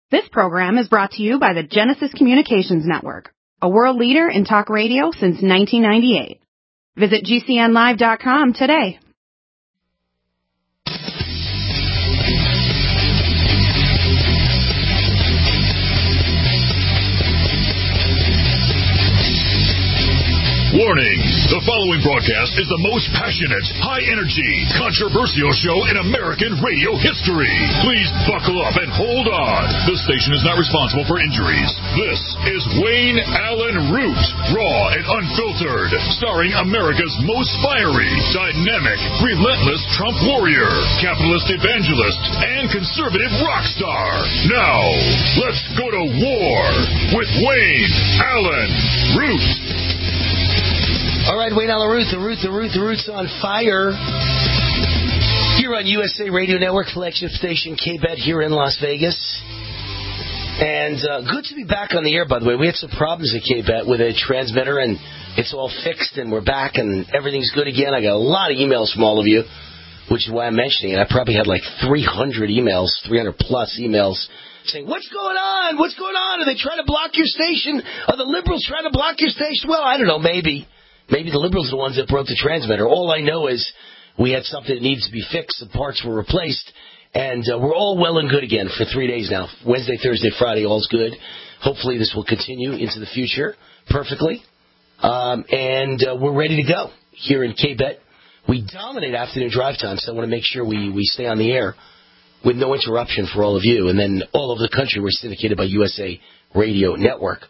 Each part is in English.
This program is brought to you by the Genesis Communications Network, a world leader in talk radio since 1998. Visit GCNlive.com today. Warning! The following broadcast is the most passionate, high-energy, controversial show in American radio history. Please buckle up and hold on. The station is not responsible for injuries. This is Wayne Allen Root, raw and unfiltered, starring America's most fiery, dynamic, relentless Trump warrior, capitalist evangelist, and conservative rock star. Now, let's go to war with Wayne Allen Root. All right, Wayne Allen Root, the Root's on fire. Here on USA Radio Network, flagship station KBET here in Las Vegas. And good to be back on the air, by the way. We had some problems at KBET with a transmitter, and it's all fixed, and we're back, and everything's good again. I got a lot of emails from all of you, which is why I'm mentioning it. I probably had like 300 emails, 300-plus emails, saying, what's going on? What's going on? Are they trying to block your station? Are the liberals trying to block your station? Well, I don't know, maybe. Maybe the liberals are the ones that broke the transmitter. All I know is we had something that needs to be fixed. The parts were replaced. And we're all well and good again for 3 days now. Wednesday, Thursday, Friday, all's good. Hopefully this will continue into the future perfectly. And we're ready to go here in KBET. We dominate afternoon drive time, so I want to make sure we stay on the air with no interruption for all of you. And then all over the country, we're syndicated by USA Radio Network.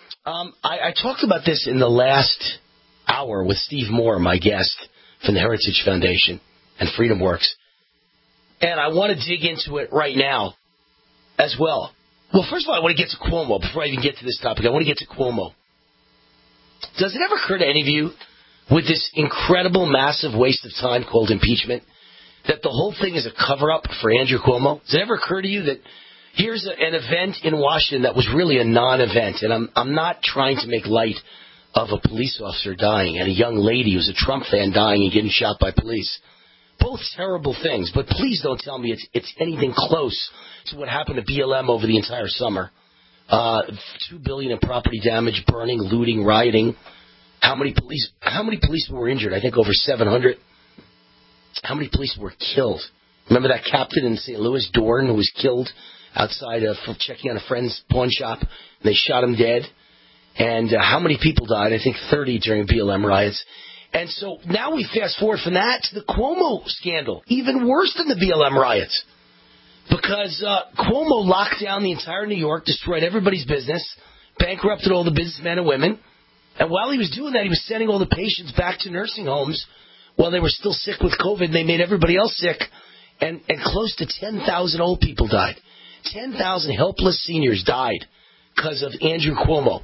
I talked about this in the last hour with Steve Moore, my guest from the Heritage Foundation and Freedom Works. And I want to dig into it right now as well. Well, first of all, I want to get to Cuomo. Before I even get to this topic, I want to get to Cuomo. Does it ever occur to any of you, with this incredible, massive waste of time called impeachment, that the whole thing is a cover-up for Andrew Cuomo? Does it ever occur to you that here's an event in Washington that was really a non-event? And I'm not trying to make light of a police officer dying and a young lady who's a Trump fan dying and getting shot by police. Both terrible things, but please don't tell me it's anything close to what happened to BLM over the entire summer. $2 billion in property damage, burning, looting, rioting. How many policemen were injured? I think over 700. How many police were killed? Remember that captain in St. Louis, Dorn, who was killed outside for checking on a friend's pawn shop? They shot him dead. And how many people died? I think 30 during BLM riots. And so now we fast forward from that to the Cuomo scandal, even worse than the BLM riots. Because Cuomo locked down the entire New York, destroyed everybody's business, bankrupted all the businessmen and women. And while he was doing that, he was sending all the patients back to nursing homes while they were still sick with COVID. They made everybody else sick. And close to 10,000 old people died. 10,000 helpless seniors died because of Andrew Cuomo.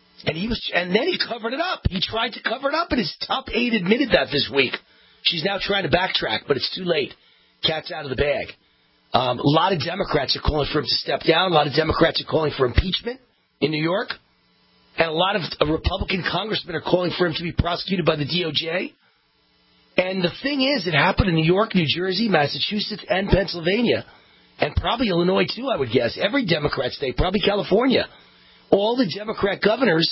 And then he covered it up. He tried to cover it up, and his top aide admitted that this week. She's now trying to backtrack, but it's too late. Cat's out of the bag. A lot of Democrats are calling for him to step down. A lot of Democrats are calling for impeachment in New York. And a lot of Republican congressmen are calling for him to be prosecuted by the DOJ. And the thing is, it happened in New York, New Jersey, Massachusetts, and Pennsylvania. And probably Illinois, too, I would guess. Every Democrat state, probably California. All the Democrat governors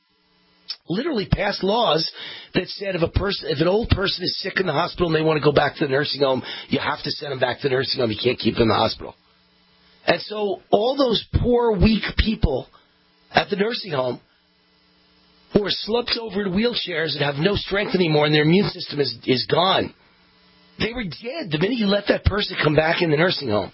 literally passed laws that said if an old person is sick in the hospital and they want to go back to the nursing home, you have to send them back to the nursing home. You can't keep them in the hospital. And so all those poor, weak people at the nursing home who are slumped over in wheelchairs and have no strength anymore and their immune system is gone, they were dead the minute you let that person come back in the nursing home.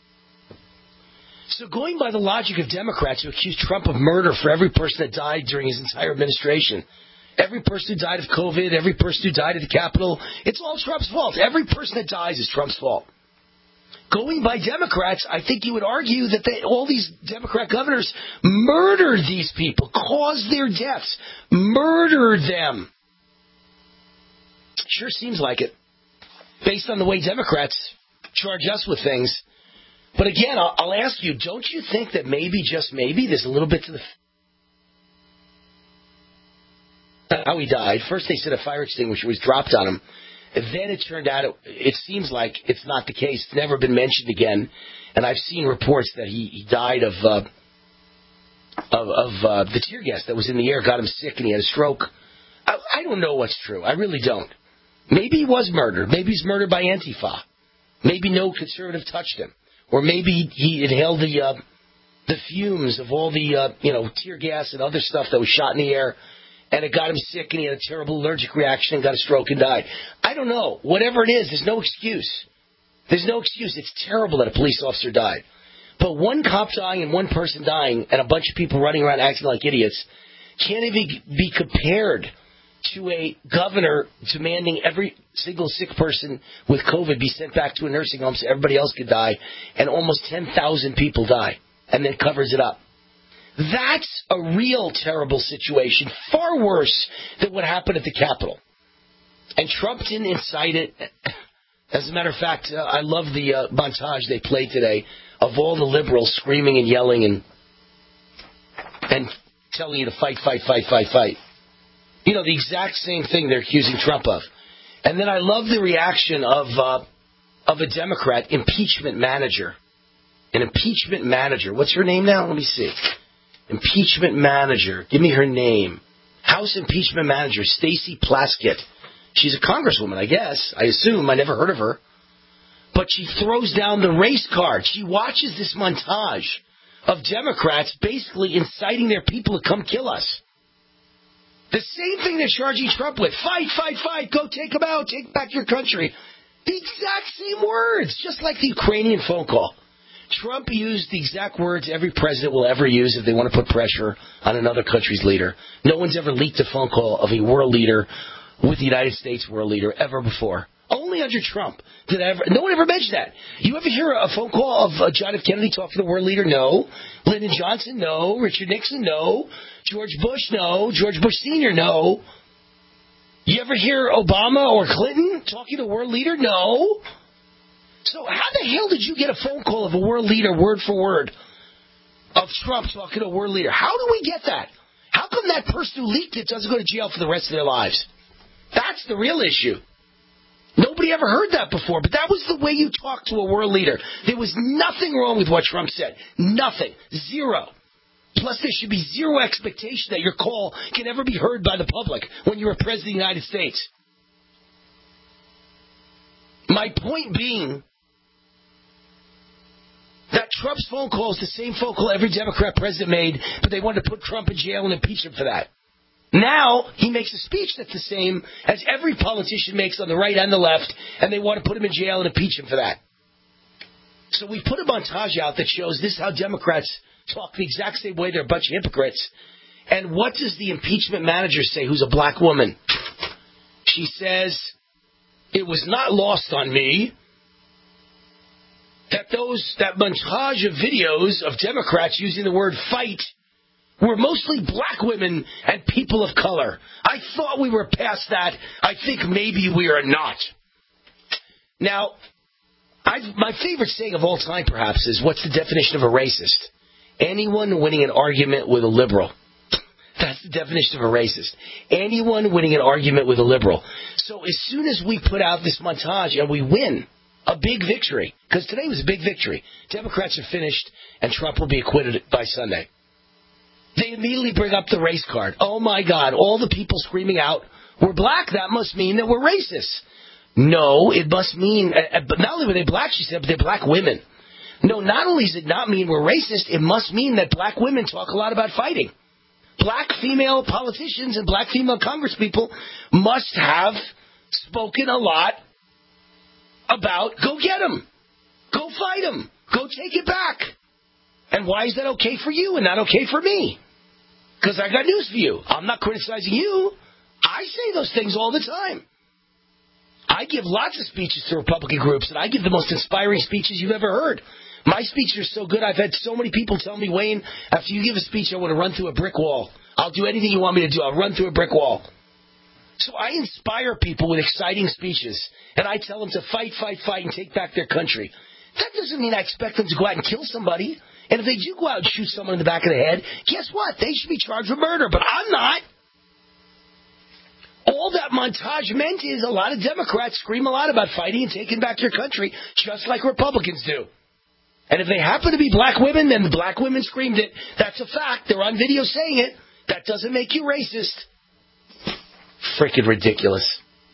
So going by the logic of Democrats who accuse Trump of murder for every person that died during his entire administration, every person who died of COVID, every person who died at the Capitol, it's all Trump's fault. Every person that dies is Trump's fault. Going by Democrats, I think you would argue that all these Democrat governors murdered these people, caused their deaths, murdered them. Sure seems like it, based on the way Democrats charge us with things. But again, I'll ask you, don't you think that maybe, just maybe, there's a little bit to how he died? First they said a fire extinguisher was dropped on him, Then it turned out it seems like it's not the case. It's never been mentioned again. And I've seen reports that he died of the tear gas that was in the air, got him sick, and he had a stroke. I don't know what's true. I really don't. Maybe he was murdered. Maybe he's murdered by Antifa. Maybe no conservative touched him. Or maybe he inhaled the fumes of all the tear gas and other stuff that was shot in the air, and it got him sick, and he had a terrible allergic reaction and got a stroke and died. I don't know. Whatever it is, there's no excuse. There's no excuse. It's terrible that a police officer died. But one cop dying and one person dying and a bunch of people running around acting like idiots can't even be compared to a governor demanding every single sick person with COVID be sent back to a nursing home so everybody else could die, and almost 10,000 people die, and then covers it up. That's a real terrible situation, far worse than what happened at the Capitol. And Trump didn't incite it. As a matter of fact, I love the montage they played today of all the liberals screaming and yelling and telling you to fight, fight, fight, fight, fight. You know, the exact same thing they're accusing Trump of. And then I love the reaction of a Democrat impeachment manager. An impeachment manager. What's her name now? Let me see. Impeachment manager. Give me her name. House impeachment manager, Stacey Plaskett. She's a congresswoman, I guess. I assume. I never heard of her. But she throws down the race card. She watches this montage of Democrats basically inciting their people to come kill us. The same thing they're charging Trump with. Fight, fight, fight. Go take them out. Take back your country. The exact same words. Just like the Ukrainian phone call. Trump used the exact words every president will ever use if they want to put pressure on another country's leader. No one's ever leaked a phone call of a world leader with the United States world leader ever before. Only under Trump did no one ever mentioned that. You ever hear a phone call of John F. Kennedy talking to the world leader? No. Lyndon Johnson? No. Richard Nixon? No. George Bush? No. George Bush Sr.? No. You ever hear Obama or Clinton talking to the world leader? No. So how the hell did you get a phone call of a world leader word for word of Trump talking to a world leader? How do we get that? How come that person who leaked it doesn't go to jail for the rest of their lives? That's the real issue. Nobody ever heard that before, but that was the way you talk to a world leader. There was nothing wrong with what Trump said. Nothing. Zero. Plus, there should be zero expectation that your call can ever be heard by the public when you're a president of the United States. My point being that Trump's phone call is the same phone call every Democrat president made, but they wanted to put Trump in jail and impeach him for that. Now, he makes a speech that's the same as every politician makes on the right and the left, and they want to put him in jail and impeach him for that. So we put a montage out that shows this is how Democrats talk the exact same way. They're a bunch of hypocrites. And what does the impeachment manager say, who's a black woman? She says, it was not lost on me that that montage of videos of Democrats using the word fight were mostly black women and people of color. I thought we were past that. I think maybe we are not. Now, my favorite saying of all time, perhaps, is what's the definition of a racist? Anyone winning an argument with a liberal. That's the definition of a racist. Anyone winning an argument with a liberal. So as soon as we put out this montage and we win a big victory, because today was a big victory. Democrats are finished and Trump will be acquitted by Sunday. They immediately bring up the race card. Oh, my God, all the people screaming out, we're black, that must mean that we're racist. No, it must mean, but not only were they black, she said, but they're black women. No, not only does it not mean we're racist, it must mean that black women talk a lot about fighting. Black female politicians and black female congresspeople must have spoken a lot about go get them, go fight them, go take it back. And why is that okay for you and not okay for me? Because I got news for you. I'm not criticizing you. I say those things all the time. I give lots of speeches to Republican groups, and I give the most inspiring speeches you've ever heard. My speeches are so good, I've had so many people tell me, Wayne, after you give a speech, I want to run through a brick wall. I'll do anything you want me to do. I'll run through a brick wall. So I inspire people with exciting speeches, and I tell them to fight, fight, fight, and take back their country. That doesn't mean I expect them to go out and kill somebody. And if they do go out and shoot someone in the back of the head, guess what? They should be charged with murder, but I'm not. All that montage meant is a lot of Democrats scream a lot about fighting and taking back your country, just like Republicans do. And if they happen to be black women, then the black women screamed it. That's a fact. They're on video saying it. That doesn't make you racist. Freaking ridiculous.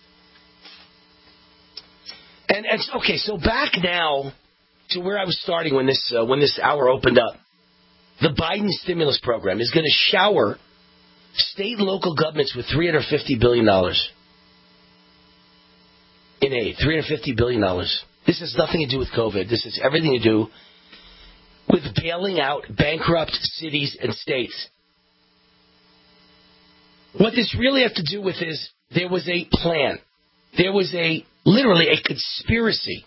And okay, so back now to where I was starting when this hour opened up. The Biden stimulus program is going to shower state and local governments with $350 billion in aid. $350 billion. This has nothing to do with COVID. This has everything to do with bailing out bankrupt cities and states. What this really has to do with is there was a plan. There was literally a conspiracy.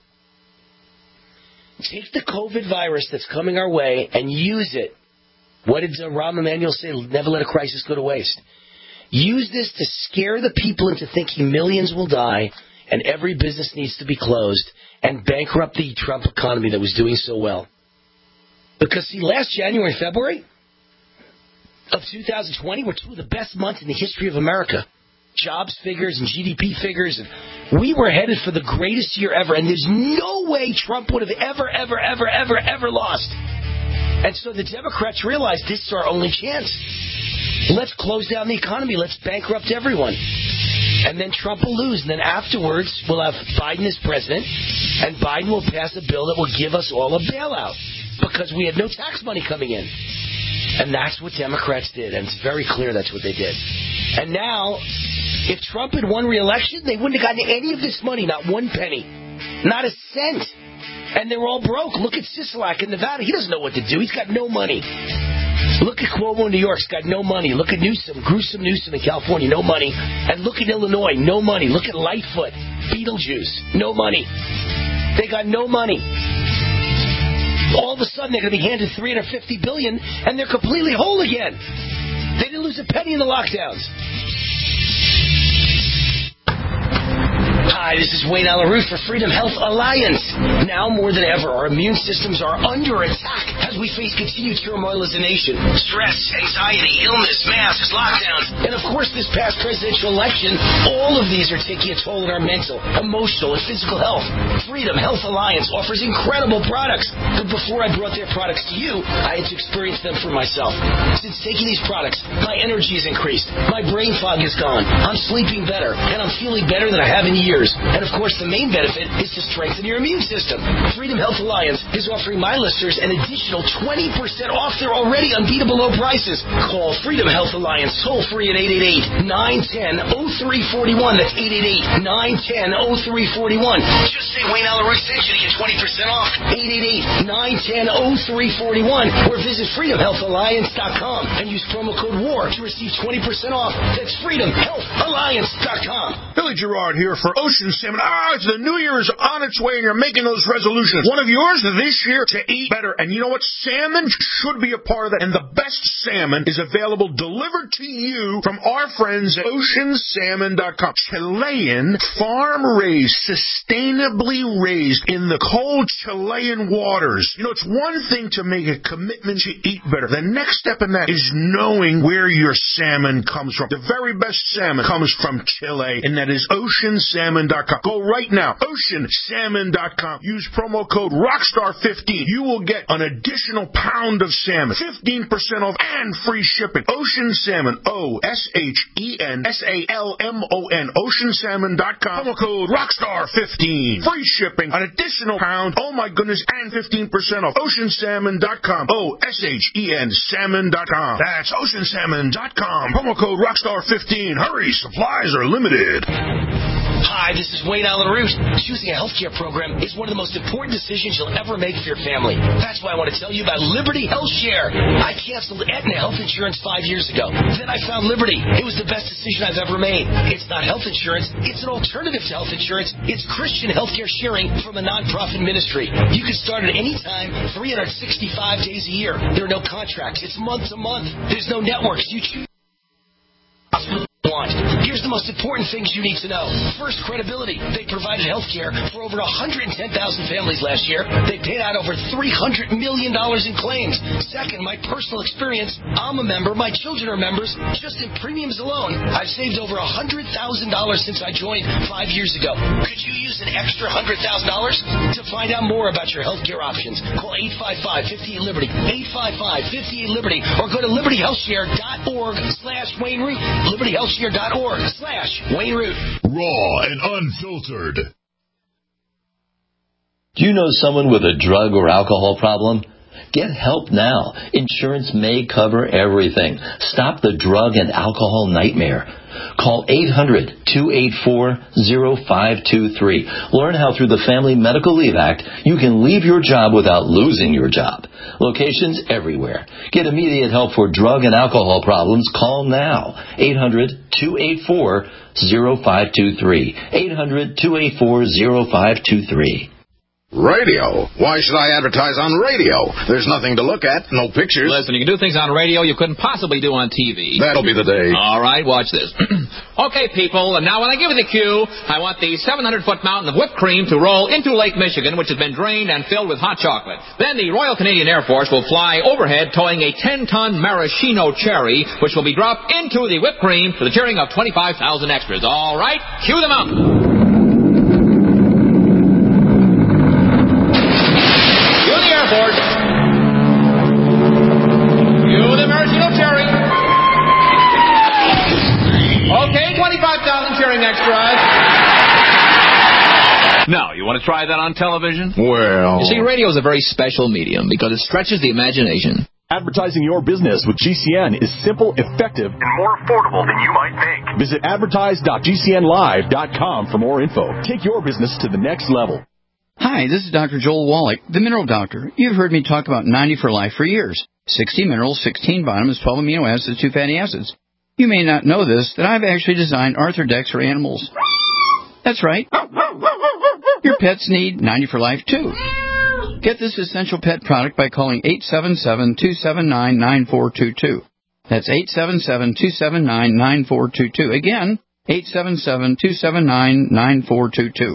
Take the COVID virus that's coming our way and use it. What did Rahm Emanuel say? Never let a crisis go to waste. Use this to scare the people into thinking millions will die and every business needs to be closed and bankrupt the Trump economy that was doing so well. Because, see, last January and February of 2020 were two of the best months in the history of America. Jobs figures and GDP figures. And we were headed for the greatest year ever, and there's no way Trump would have ever lost. And so the Democrats realized this is our only chance. Let's close down the economy. Let's bankrupt everyone. And then Trump will lose. And then afterwards, we'll have Biden as president, and Biden will pass a bill that will give us all a bailout because we had no tax money coming in. And that's what Democrats did, and it's very clear that's what they did. And now, if Trump had won re-election, they wouldn't have gotten any of this money, not one penny, not a cent. And they're all broke. Look at Sisolak in Nevada. He doesn't know what to do. He's got no money. Look at Cuomo in New York. He's got no money. Look at Newsom, gruesome Newsom in California. No money. And look at Illinois. No money. Look at Lightfoot, Beetlejuice. No money. They got no money. All of a sudden, they're going to be handed $350 billion, and they're completely whole again. They didn't lose a penny in the lockdowns. Hi, this is Wayne Alaroot for Freedom Health Alliance. Now more than ever, our immune systems are under attack as we face continued turmoil as a nation. Stress, anxiety, illness, masks, lockdowns, and of course this past presidential election, all of these are taking a toll on our mental, emotional, and physical health. Freedom Health Alliance offers incredible products, but before I brought their products to you, I had to experience them for myself. Since taking these products, my energy has increased, my brain fog is gone, I'm sleeping better, and I'm feeling better than I have in years. And of course, the main benefit is to strengthen your immune system. Freedom Health Alliance is offering my listeners an additional 20% off their already unbeatable low prices. Call Freedom Health Alliance toll free at 888-910-0341. That's 888-910-0341. Just say Wayne Alaroot sent you to get 20% off. 888-910-0341. Or visit freedomhealthalliance.com and use promo code WAR to receive 20% off. That's freedomhealthalliance.com. Billy Gerard here for Ocean Salmon. It's the New Year is on its way and you're making those resolutions. One of yours this year to eat better. And you know what? Salmon should be a part of that. And the best salmon is available delivered to you from our friends at oceansalmon.com. Chilean, farm-raised, sustainably raised in the cold Chilean waters. You know, it's one thing to make a commitment to eat better. The next step in that is knowing where your salmon comes from. The very best salmon comes from Chile, and that is oceansalmon.com. Go right now, oceansalmon.com. Use promo code ROCKSTAR15. You will get an additional pound of salmon, 15% off, and free shipping. Ocean Salmon, OSHENSALMON, oceansalmon.com. Promo code ROCKSTAR15. Free shipping, an additional pound, oh my goodness, and 15% off. Oceansalmon.com, OSHEN salmon.com. That's oceansalmon.com. Promo code ROCKSTAR15. Hurry, supplies are limited. Hi, this is Wayne Alaroot. Choosing a healthcare program is one of the most important decisions you'll ever make for your family. That's why I want to tell you about Liberty Health Share. I canceled Aetna health insurance 5 years ago. Then I found Liberty. It was the best decision I've ever made. It's not health insurance. It's an alternative to health insurance. It's Christian healthcare sharing from a nonprofit ministry. You can start at any time, 365 days a year. There are no contracts. It's month to month. There's no networks. You choose. Want. Here's the the most important things you need to know. First, credibility. They provided health care for over 110,000 families last year. They paid out over $300 million in claims. Second, my personal experience. I'm a member. My children are members. Just in premiums alone, I've saved over $100,000 since I joined 5 years ago. Could you use an extra $100,000? To find out more about your health care options, call 855-58-LIBERTY, 855-58-LIBERTY, or go to libertyhealthshare.org/Wayne Root, libertyhealthshare.org/Wayne Root. Raw and unfiltered. Do you know someone with a drug or alcohol problem? Get help now. Insurance may cover everything. Stop the drug and alcohol nightmare. Call 800-284-0523. Learn how through the Family Medical Leave Act you can leave your job without losing your job. Locations everywhere. Get immediate help for drug and alcohol problems. Call now. 800-284-0523. 800-284-0523. Radio. Why should I advertise on radio? There's nothing to look at, no pictures. Listen, you can do things on radio you couldn't possibly do on TV. That'll be the day. All right, watch this. Okay, people, and now when I give you the cue, I want the 700-foot mountain of whipped cream to roll into Lake Michigan, which has been drained and filled with hot chocolate. Then the Royal Canadian Air Force will fly overhead towing a 10-ton maraschino cherry, which will be dropped into the whipped cream to the cheering of 25,000 extras. All right, cue the mountain. Okay, 25,000 cheering extras. Now, you want to try that on television? Well... You see, radio is a very special medium because it stretches the imagination. Advertising your business with GCN is simple, effective, and more affordable than you might think. Visit advertise.gcnlive.com for more info. Take your business to the next level. Hi, this is Dr. Joel Wallach, the Mineral Doctor. You've heard me talk about 90 for Life for years. 60 minerals, 16 vitamins, 12 amino acids, 2 fatty acids. You may not know this, that I've actually designed Arthrodex for animals. That's right. Your pets need 90 for Life, too. Get this essential pet product by calling 877-279-9422. That's 877-279-9422. Again, 877-279-9422.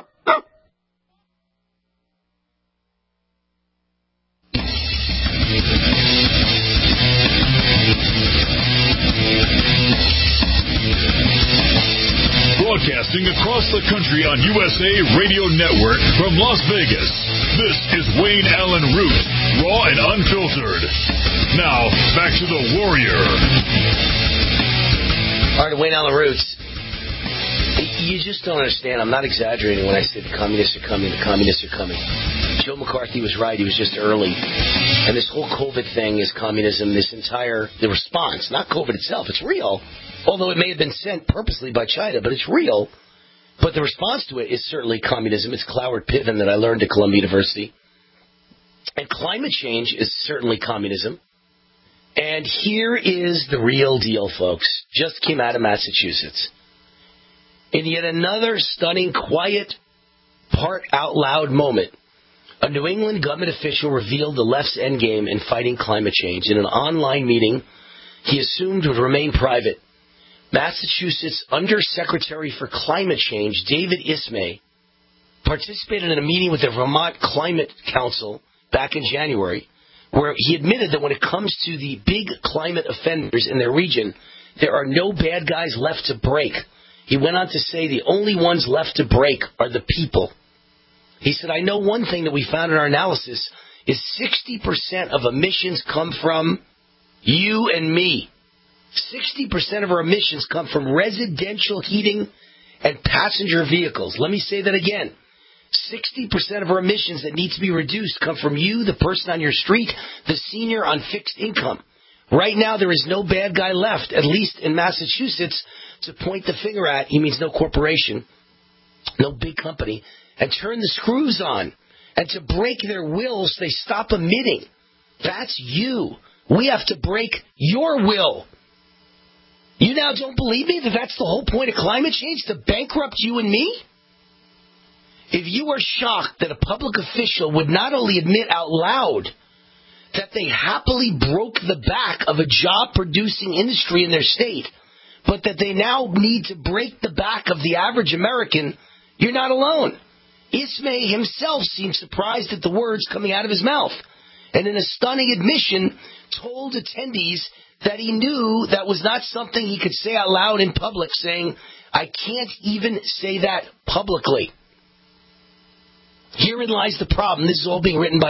Broadcasting across the country on USA Radio Network from Las Vegas, this is Wayne Allen Root, raw and unfiltered. Now, back to the Warrior. All right, Wayne Allen Root. You just don't understand. I'm not exaggerating when I say the communists are coming, the communists are coming. Joe McCarthy was right. He was just early. And this whole COVID thing is communism, the response, not COVID itself. It's real. Although it may have been sent purposely by China, but it's real. But the response to it is certainly communism. It's Cloward Piven that I learned at Columbia University. And climate change is certainly communism. And here is the real deal, folks. Just came out of Massachusetts. In yet another stunning, quiet, part out loud moment, a New England government official revealed the left's endgame in fighting climate change. In an online meeting he assumed would remain private, Massachusetts Undersecretary for Climate Change, David Ismay, participated in a meeting with the Vermont Climate Council back in January, where he admitted that when it comes to the big climate offenders in their region, there are no bad guys left to break. He went on to say the only ones left to break are the people. He said, I know one thing that we found in our analysis is 60% of emissions come from you and me. 60% of our emissions come from residential heating and passenger vehicles. Let me say that again. 60% of our emissions that need to be reduced come from you, the person on your street, the senior on fixed income. Right now, there is no bad guy left, at least in Massachusetts, to point the finger at. He means no corporation, no big company, and turn the screws on. And to break their will so they stop emitting. That's you. We have to break your will. You now don't believe me that that's the whole point of climate change, to bankrupt you and me? If you are shocked that a public official would not only admit out loud that they happily broke the back of a job-producing industry in their state but that they now need to break the back of the average American, you're not alone. Ismay himself seemed surprised at the words coming out of his mouth, and in a stunning admission told attendees that he knew that was not something he could say out loud in public, saying, I can't even say that publicly. Herein lies the problem. This is all being written by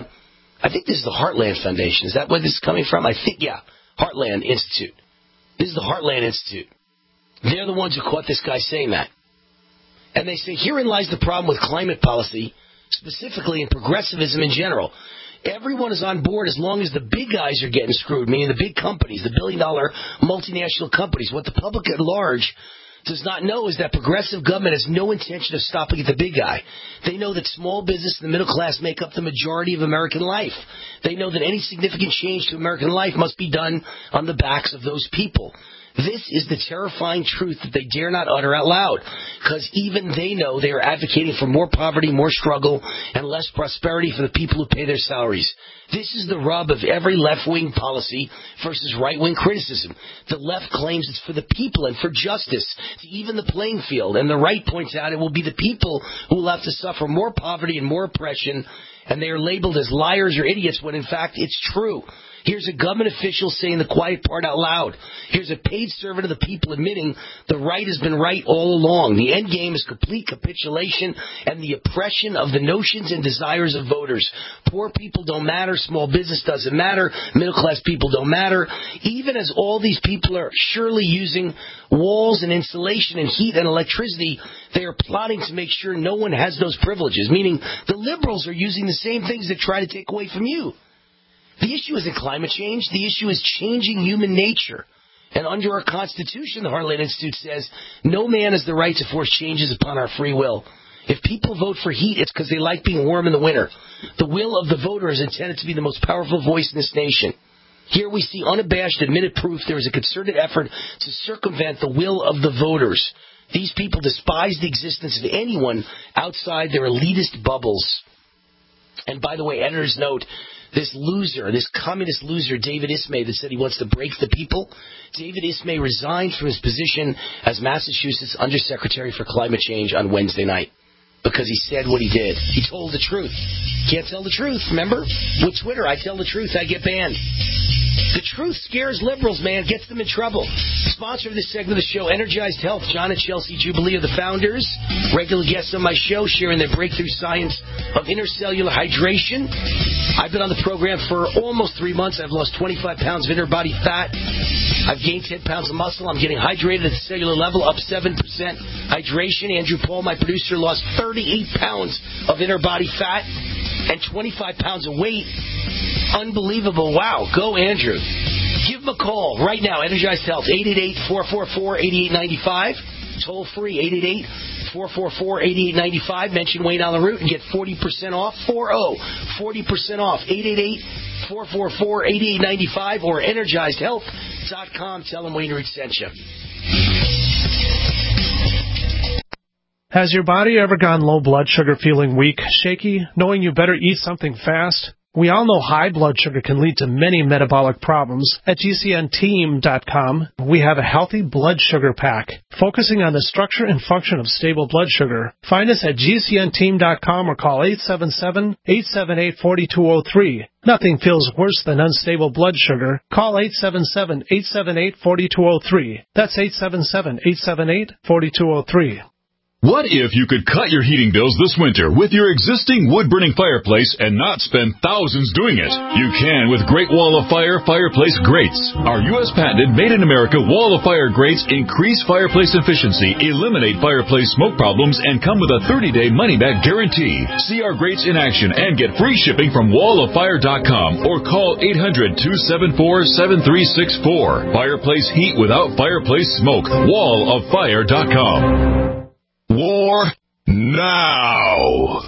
I think this is the Heartland Foundation. Is that where this is coming from? I think, yeah, Heartland Institute. This is the Heartland Institute. They're the ones who caught this guy saying that. And they say, herein lies the problem with climate policy, specifically in progressivism in general. Everyone is on board as long as the big guys are getting screwed, meaning the big companies, the billion-dollar multinational companies. What the public at large does not know is that progressive government has no intention of stopping at the big guy. They know that small business and the middle class make up the majority of American life. They know that any significant change to American life must be done on the backs of those people. This is the terrifying truth that they dare not utter out loud, because even they know they are advocating for more poverty, more struggle, and less prosperity for the people who pay their salaries. This is the rub of every left-wing policy versus right-wing criticism. The left claims it's for the people and for justice, to even the playing field, and the right points out it will be the people who will have to suffer more poverty and more oppression, and they are labeled as liars or idiots when in fact it's true. Here's a government official saying the quiet part out loud. Here's a paid servant of the people admitting the right has been right all along. The end game is complete capitulation and the oppression of the notions and desires of voters. Poor people don't matter. Small business doesn't matter. Middle-class people don't matter. Even as all these people are surely using walls and insulation and heat and electricity, they are plotting to make sure no one has those privileges, meaning the liberals are using the same things that try to take away from you. The issue isn't climate change. The issue is changing human nature. And under our Constitution, the Heartland Institute says, no man has the right to force changes upon our free will. If people vote for heat, it's because they like being warm in the winter. The will of the voter is intended to be the most powerful voice in this nation. Here we see unabashed, admitted proof there is a concerted effort to circumvent the will of the voters. These people despise the existence of anyone outside their elitist bubbles. And by the way, editor's note, this loser, this communist loser, David Ismay, that said he wants to break the people, David Ismay resigned from his position as Massachusetts Undersecretary for Climate Change on Wednesday night because he said what he did. He told the truth. Can't tell the truth, remember? With Twitter, I tell the truth, I get banned. The truth scares liberals, man, gets them in trouble. Sponsor of this segment of the show, Energized Health. John and Chelsea Jubilee are the founders. Regular guests on my show sharing their breakthrough science of intercellular hydration. I've been on the program for almost 3 months. I've lost 25 pounds of inner body fat. I've gained 10 pounds of muscle. I'm getting hydrated at the cellular level, up 7% hydration. Andrew Paul, my producer, lost 38 pounds of inner body fat and 25 pounds of weight. Unbelievable. Wow. Go, Andrew. Give him a call right now. Energized Health, 888-444-8895. Toll free, 888-444-8895. Mention Wayne on the Route and get 40% off. 40% off. 888-444-8895 or EnergizedHealth.com. Tell them Wayne Route sent you. Has your body ever gone low blood sugar, feeling weak, shaky, knowing you better eat something fast? We all know high blood sugar can lead to many metabolic problems. At GCNteam.com, we have a healthy blood sugar pack, focusing on the structure and function of stable blood sugar. Find us at GCNteam.com or call 877-878-4203. Nothing feels worse than unstable blood sugar. Call 877-878-4203. That's 877-878-4203. What if you could cut your heating bills this winter with your existing wood-burning fireplace and not spend thousands doing it? You can with Great Wall of Fire fireplace grates. Our U.S. patented made-in-America Wall of Fire grates increase fireplace efficiency, eliminate fireplace smoke problems, and come with a 30-day money-back guarantee. See our grates in action and get free shipping from walloffire.com or call 800-274-7364. Fireplace heat without fireplace smoke. walloffire.com. War now.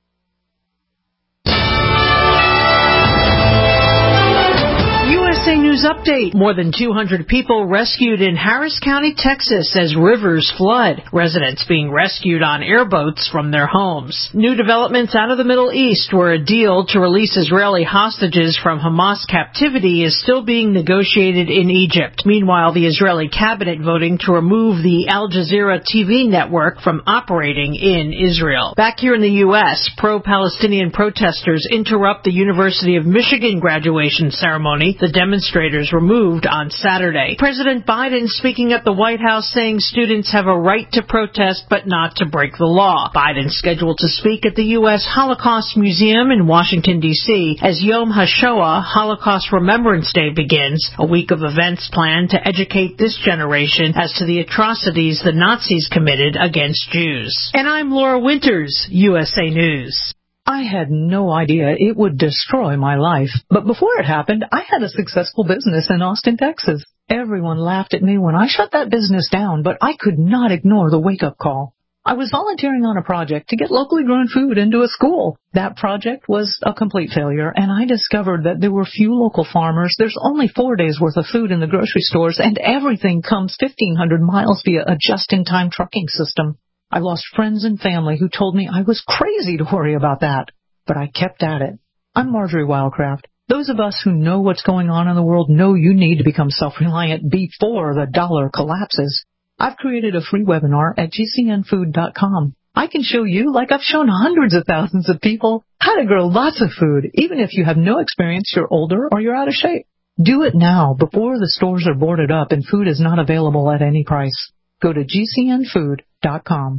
USA News news update. More than 200 people rescued in Harris County, Texas as rivers flood. Residents being rescued on airboats from their homes. New developments out of the Middle East, where a deal to release Israeli hostages from Hamas captivity is still being negotiated in Egypt. Meanwhile, the Israeli cabinet voting to remove the Al Jazeera TV network from operating in Israel. Back here in the U.S., pro-Palestinian protesters interrupt the University of Michigan graduation ceremony. The demonstrators were moved on Saturday. President Biden speaking at the White House saying students have a right to protest but not to break the law. Biden scheduled to speak at the U.S. Holocaust Museum in Washington, D.C. as Yom HaShoah, Holocaust Remembrance Day, begins, a week of events planned to educate this generation as to the atrocities the Nazis committed against Jews. And I'm Laura Winters, USA News. I had no idea it would destroy my life. But before it happened, I had a successful business in Austin, Texas. Everyone laughed at me when I shut that business down, but I could not ignore the wake-up call. I was volunteering on a project to get locally grown food into a school. That project was a complete failure, and I discovered that there were few local farmers. There's only 4 days' worth of food in the grocery stores, and everything comes 1,500 miles via a just-in-time trucking system. I lost friends and family who told me I was crazy to worry about that, but I kept at it. I'm Marjorie Wildcraft. Those of us who know what's going on in the world know you need to become self-reliant before the dollar collapses. I've created a free webinar at gcnfood.com. I can show you, like I've shown hundreds of thousands of people, how to grow lots of food, even if you have no experience, you're older, or you're out of shape. Do it now, before the stores are boarded up and food is not available at any price. Go to gcnfood.com.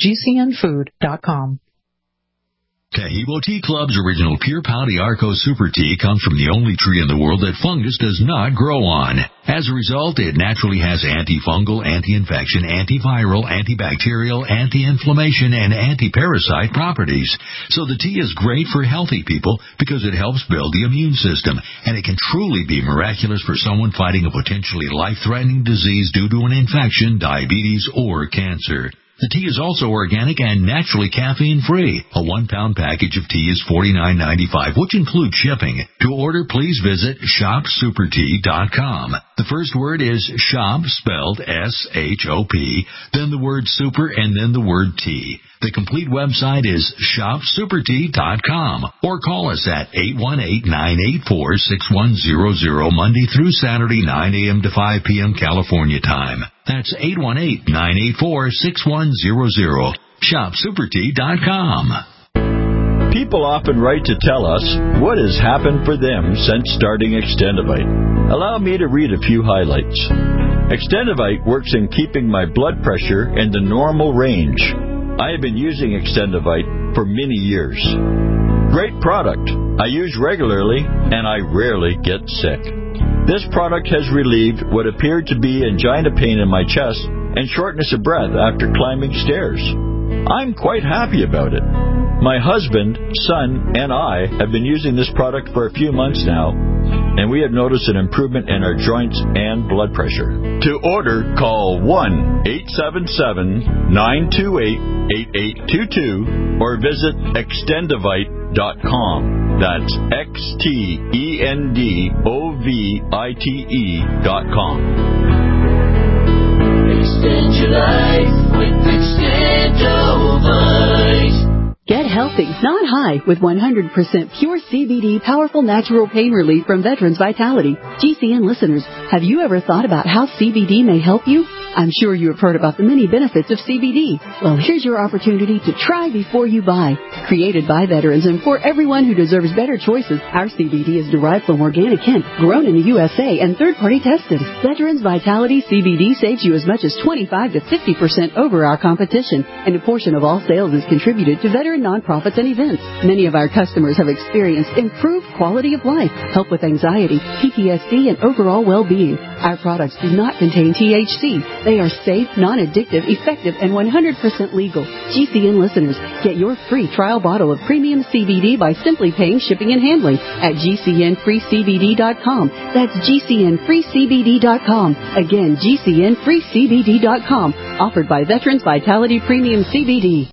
gcnfood.com. Tahibo Tea Club's original Pure Pau d'Arco Super Tea comes from the only tree in the world that fungus does not grow on. As a result, it naturally has antifungal, anti-infection, antiviral, antibacterial, anti-inflammation, and anti-parasite properties. So the tea is great for healthy people because it helps build the immune system, and it can truly be miraculous for someone fighting a potentially life-threatening disease due to an infection, diabetes, or cancer. The tea is also organic and naturally caffeine-free. A 1-pound package of tea is $49.95, which includes shipping. To order, please visit shopsupertea.com. The first word is shop, spelled S-H-O-P, then the word super, and then the word tea. The complete website is shopsupertea.com, or call us at 818-984-6100 Monday through Saturday, 9 a.m. to 5 p.m. California time. That's 818-984-6100. shopsupertea.com. People often write to tell us what has happened for them since starting Extendivite. Allow me to read a few highlights. Extendivite works in keeping my blood pressure in the normal range. I have been using Extendivite for many years. Great product. I use regularly, and I rarely get sick. This product has relieved what appeared to be angina pain in my chest and shortness of breath after climbing stairs. I'm quite happy about it. My husband, son, and I have been using this product for a few months now, and we have noticed an improvement in our joints and blood pressure. To order, call 1-877-928-8822 or visit Extendivite.com. That's Extendovite.com. Extend your life with Extendovite. Get healthy, not high, with 100% pure CBD powerful natural pain relief from Veterans Vitality. GCN listeners, have you ever thought about how CBD may help you? I'm sure you have heard about the many benefits of CBD. Well, here's your opportunity to try before you buy. Created by veterans and for everyone who deserves better choices, our CBD is derived from organic hemp, grown in the USA, and third-party tested. Veterans Vitality CBD saves you as much as 25 to 50% over our competition, and a portion of all sales is contributed to veteran nonprofits and events. Many of our customers have experienced improved quality of life, help with anxiety, PTSD, and overall well-being. Our products do not contain THC. They are safe, non-addictive, effective, and 100% legal. GCN listeners, get your free trial bottle of premium CBD by simply paying shipping and handling at GCNFreeCBD.com. That's GCNFreeCBD.com. Again, GCNFreeCBD.com. Offered by Veterans Vitality Premium CBD.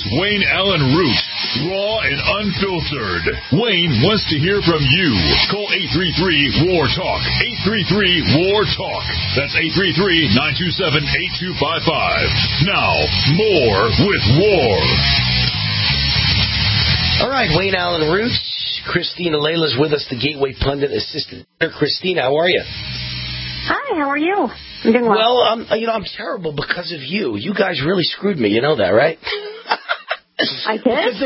Wayne Allen Root, raw and unfiltered. Wayne wants to hear from you. Call 833-WAR-TALK. 833-WAR-TALK. That's 833-927-8255. Now, more with War. All right, Wayne Allen Root. Christina Layla's with us, the Gateway Pundit assistant. Christina, how are you? Hi, how are you? I'm doing well. Well, I'm terrible because of you. You guys really screwed me. You know that, right? I did?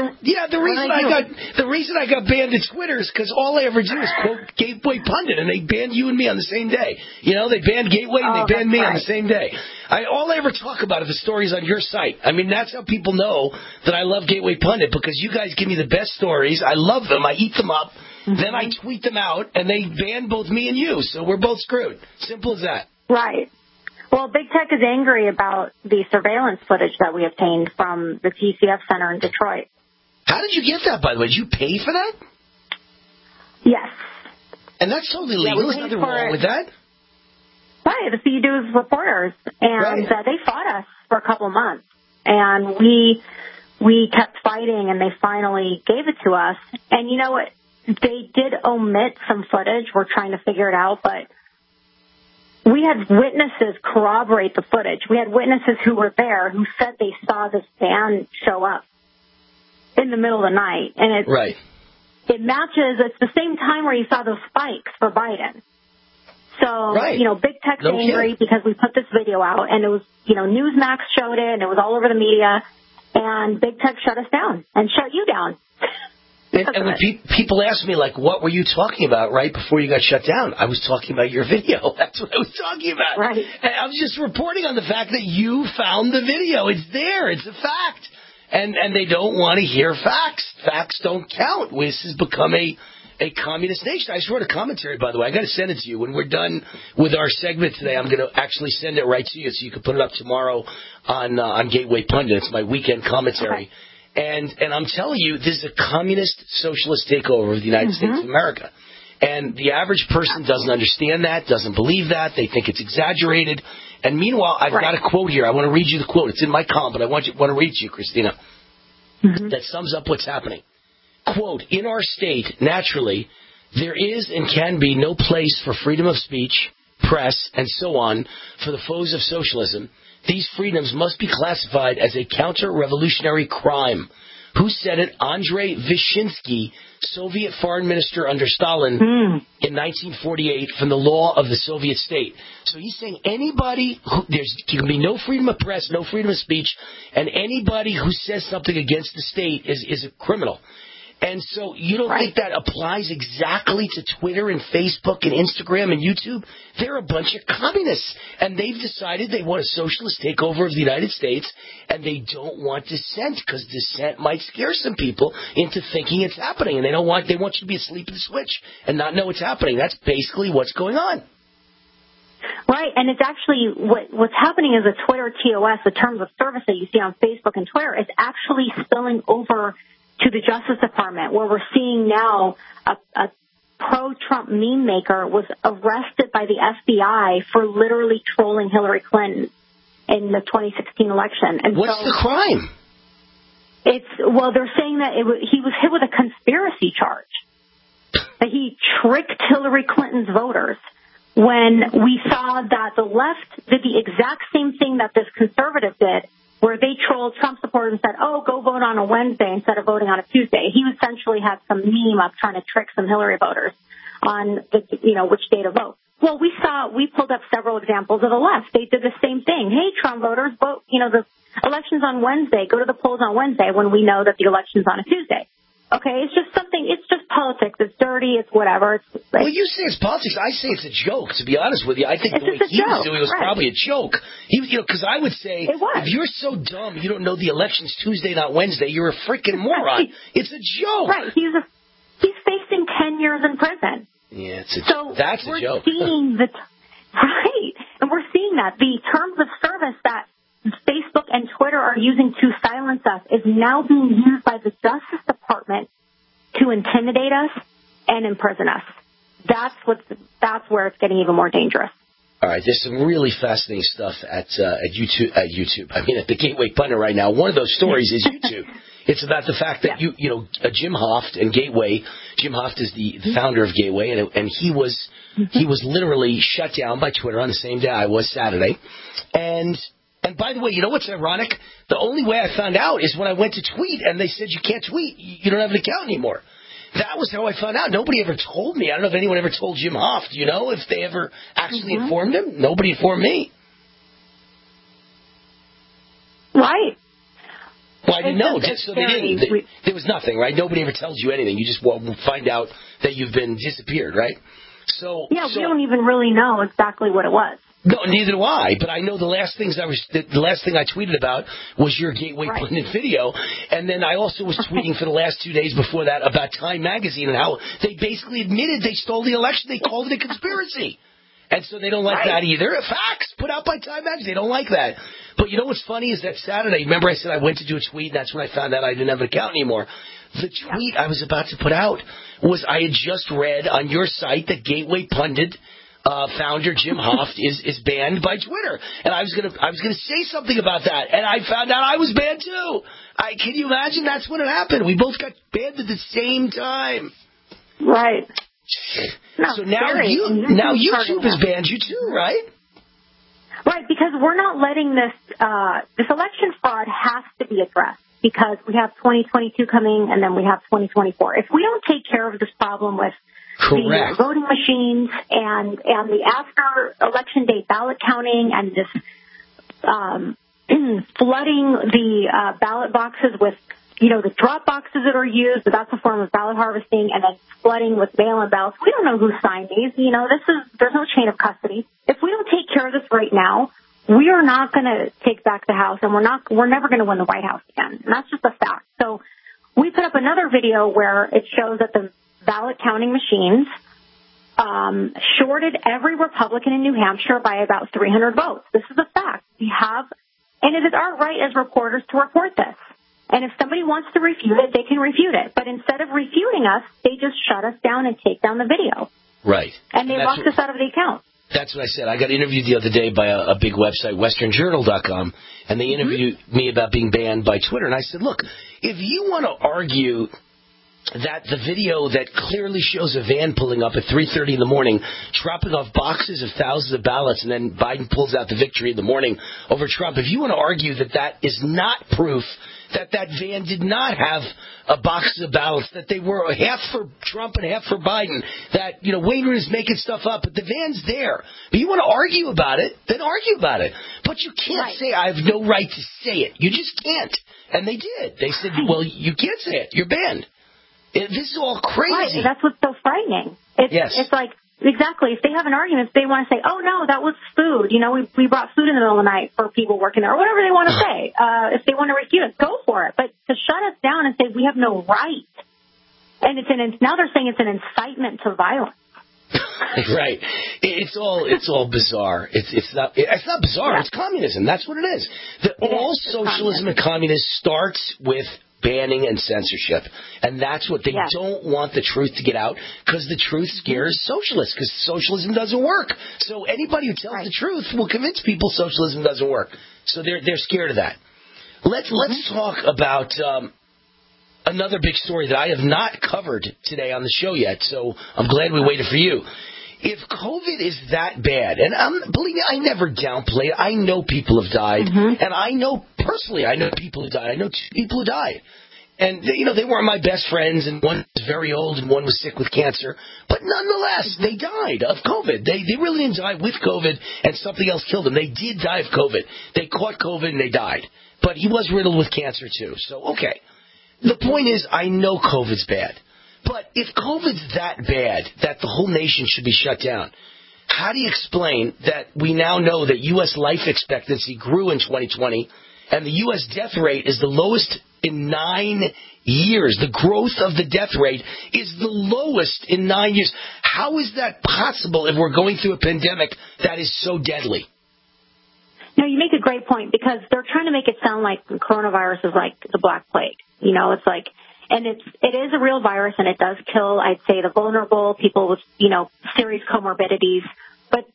The reason I got banned at Twitter is because all I ever do is quote Gateway Pundit, and they banned you and me on the same day. You know, they banned Gateway and they banned me on the same day. All I ever talk about are the stories on your site. I mean, that's how people know that I love Gateway Pundit, because you guys give me the best stories. I love them. I eat them up. Mm-hmm. Then I tweet them out, and they ban both me and you, so we're both screwed. Simple as that. Right. Well, Big Tech is angry about the surveillance footage that we obtained from the TCF Center in Detroit. How did you get that, by the way? Did you pay for that? Yes. And that's totally legal. There's nothing wrong with that. Right. That's what you do as reporters. And they fought us for a couple of months. And we kept fighting, and they finally gave it to us. And you know what? They did omit some footage. We're trying to figure it out, but we had witnesses corroborate the footage. We had witnesses who were there who said they saw this van show up in the middle of the night. And it matches, it's the same time where you saw those spikes for Biden. So, Big Tech's angry because we put this video out, and it was, Newsmax showed it, and it was all over the media, and Big Tech shut us down and shut you down. And when people ask me, like, what were you talking about right before you got shut down? I was talking about your video. That's what I was talking about. Right. And I was just reporting on the fact that you found the video. It's there. It's a fact. And they don't want to hear facts. Facts don't count. This has become a communist nation. I just wrote a commentary, by the way. I got to send it to you. When we're done with our segment today, I'm going to actually send it right to you so you can put it up tomorrow on Gateway Pundit. It's my weekend commentary. Okay. And I'm telling you, this is a communist, socialist takeover of the United States of America. And the average person doesn't understand that, doesn't believe that. They think it's exaggerated. And meanwhile, I've got a quote here. I want to read you the quote. It's in my column, but I want to read it to you, Christina. That sums up what's happening. Quote, in our state, naturally, there is and can be no place for freedom of speech, press, and so on for the foes of socialism. These freedoms must be classified as a counter-revolutionary crime. Who said it? Andrei Vyshinsky, Soviet foreign minister under Stalin in 1948 from the law of the Soviet state. So he's saying anybody there can be no freedom of press, no freedom of speech, and anybody who says something against the state is a criminal. And so you don't think that applies exactly to Twitter and Facebook and Instagram and YouTube? They're a bunch of communists, and they've decided they want a socialist takeover of the United States, and they don't want dissent because dissent might scare some people into thinking it's happening, and they want you to be asleep at the switch and not know it's happening. That's basically what's going on. Right, and it's actually what's happening is the Twitter TOS, the terms of service that you see on Facebook and Twitter, is actually spilling over to the Justice Department, where we're seeing now a pro-Trump meme maker was arrested by the FBI for literally trolling Hillary Clinton in the 2016 election. And what's the crime? They're saying that he was hit with a conspiracy charge, that he tricked Hillary Clinton's voters. When we saw that the left did the exact same thing that this conservative did, where they trolled Trump supporters and said, oh, go vote on a Wednesday instead of voting on a Tuesday. He essentially had some meme up trying to trick some Hillary voters on which day to vote. Well, we pulled up several examples of the left. They did the same thing. Hey, Trump voters, vote, the election's on Wednesday. Go to the polls on Wednesday when we know that the election's on a Tuesday. Okay, it's just politics. It's dirty. It's whatever. Well, you say it's politics. I say it's a joke, to be honest with you. I think the way he was doing it was probably a joke. Because I would say, if you're so dumb you don't know the election's Tuesday, not Wednesday, you're a freaking moron. It's a joke. Right. He's facing 10 years in prison. Yeah, that's a joke. We're seeing and we're seeing that the terms of service that Facebook and Twitter are using to silence us is now being used by the Justice Department to intimidate us and imprison us. That's where it's getting even more dangerous. All right, there's some really fascinating stuff at YouTube. I mean, at the Gateway Pundit right now. One of those stories is YouTube. It's about the fact that Jim Hoft and Gateway. Jim Hoft is the founder of Gateway, and he was literally shut down by Twitter on the same day I was, Saturday. And by the way, you know what's ironic? The only way I found out is when I went to tweet, and they said you can't tweet. You don't have an account anymore. That was how I found out. Nobody ever told me. I don't know if anyone ever told Jim Hoft. You know, if they ever actually informed him. Nobody informed me. Right. Well, I didn't know. So they didn't. There was nothing, right? Nobody ever tells you anything. You just find out that you've been disappeared, right? So we don't even really know exactly what it was. No, neither do I. But I know the last thing I tweeted about was your Gateway Pundit video, and then I also was tweeting for the last 2 days before that about Time Magazine and how they basically admitted they stole the election. They called it a conspiracy. And so they don't like that either. Facts put out by Time Magazine. They don't like that. But you know what's funny is that Saturday, remember I said I went to do a tweet, and that's when I found out I didn't have an account anymore. The tweet I was about to put out was I had just read on your site that Gateway Pundit founder Jim Hoft is banned by Twitter, and I was gonna say something about that, and I found out I was banned too. Can you imagine? That's when it happened. We both got banned at the same time. Right. So now YouTube has banned you too, right? Right, because we're not letting this election fraud has to be addressed because we have 2022 coming and then we have 2024. If we don't take care of this problem with the voting machines and the after election day ballot counting and this flooding the ballot boxes with the drop boxes that are used, but that's a form of ballot harvesting, and then flooding with mail-in ballots. We don't know who signed these. There's no chain of custody. If we don't take care of this right now, we are not going to take back the House, and we're never going to win the White House again. And that's just a fact. So we put up another video where it shows that the ballot counting machines shorted every Republican in New Hampshire by about 300 votes. This is a fact. And it is our right as reporters to report this. And if somebody wants to refute it, they can refute it. But instead of refuting us, they just shut us down and take down the video. Right. And they locked us out of the account. That's what I said. I got interviewed the other day by a big website, westernjournal.com, and they interviewed me about being banned by Twitter. And I said, look, if you want to argue that the video that clearly shows a van pulling up at 3:30 in the morning, dropping off boxes of thousands of ballots, and then Biden pulls out the victory in the morning over Trump, if you want to argue that that is not proof that van did not have a box of ballots, that they were half for Trump and half for Biden, that, Wayne Rooney is making stuff up, but the van's there. But you want to argue about it, then argue about it. But you can't say, I have no right to say it. You just can't. And they did. They said, well, you can't say it. You're banned. This is all crazy. Right. That's what's so frightening. It's like, exactly, if they have an argument, if they want to say, oh, no, that was food. We brought food in the middle of the night for people working there, or whatever they want to say. If they want to refute it, go for it. But to shut us down and say we have no right, and now they're saying it's an incitement to violence. Right. It's all bizarre. It's not bizarre. It's communism. That's what it is. All socialism and communism starts with banning and censorship. And that's what they don't want the truth to get out, because the truth scares socialists, because socialism doesn't work. So anybody who tells the truth will convince people socialism doesn't work. So they're scared of that. Let's talk about another big story that I have not covered today on the show yet, so I'm glad we waited for you. If COVID is that bad, and believe me, I never downplay it. I know people have died, and I know people who died. I know 2 people who died. And, they weren't my best friends, and one was very old and one was sick with cancer. But nonetheless, they died of COVID. They really didn't die with COVID and something else killed them. They did die of COVID. They caught COVID and they died. But he was riddled with cancer too. So, okay. The point is, I know COVID's bad. But if COVID's that bad that the whole nation should be shut down, how do you explain that we now know that U.S. life expectancy grew in 2020 and the U.S. death rate is the lowest in 9 years? The growth of the death rate is the lowest in 9 years. How is that possible if we're going through a pandemic that is so deadly? No, you make a great point, because they're trying to make it sound like coronavirus is like the Black Plague. It's like, and it is a real virus, and it does kill, I'd say, the vulnerable, people with, serious comorbidities. But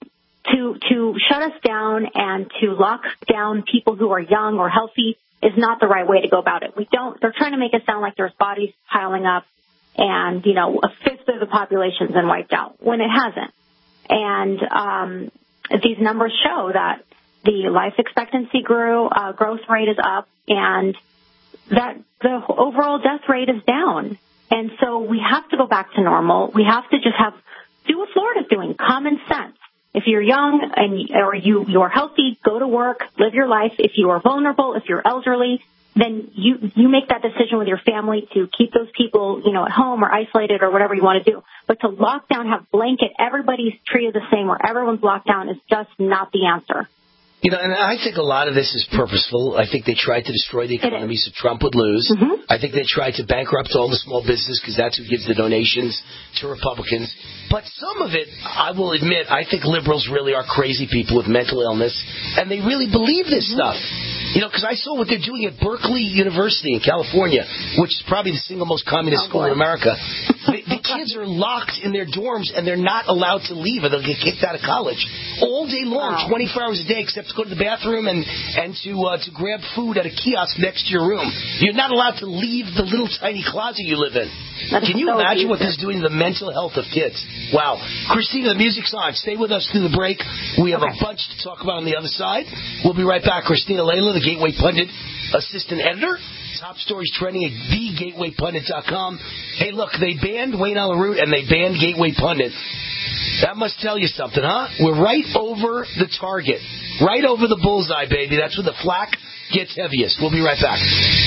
to shut us down and to lock down people who are young or healthy is not the right way to go about it. They're trying to make it sound like there's bodies piling up and, a fifth of the population's been wiped out when it hasn't. And these numbers show that the life expectancy growth rate is up and that the overall death rate is down. And so we have to go back to normal. We have to just do what Florida's doing, common sense. If you're young or you're healthy, go to work, live your life. If you are vulnerable, if you're elderly, then you make that decision with your family to keep those people, at home or isolated or whatever you want to do. But to lock down, have blanket, everybody's treated the same or everyone's locked down is just not the answer. And I think a lot of this is purposeful. I think they tried to destroy the economy so Trump would lose. Mm-hmm. I think they tried to bankrupt all the small business because that's who gives the donations to Republicans. But some of it, I will admit, I think liberals really are crazy people with mental illness, and they really believe this stuff. Because I saw what they're doing at Berkeley University in California, which is probably the single most communist school in America. The kids are locked in their dorms, and they're not allowed to leave, or they'll get kicked out of college all day long, 24 hours a day, except to go to the bathroom and to grab food at a kiosk next to your room. You're not allowed to leave the little tiny closet you live in. Can you imagine what this is doing to the mental health of kids? Wow. Christina, the music's on. Stay with us through the break. We have a bunch to talk about on the other side. We'll be right back. Christina Layla, the Gateway Pundit assistant editor. Top stories trending at thegatewaypundit.com. Hey, look, they banned Wayne Allyn Root and they banned Gateway Pundit. That must tell you something, huh? We're right over the target. Right over the bullseye, baby. That's where the flack gets heaviest. We'll be right back.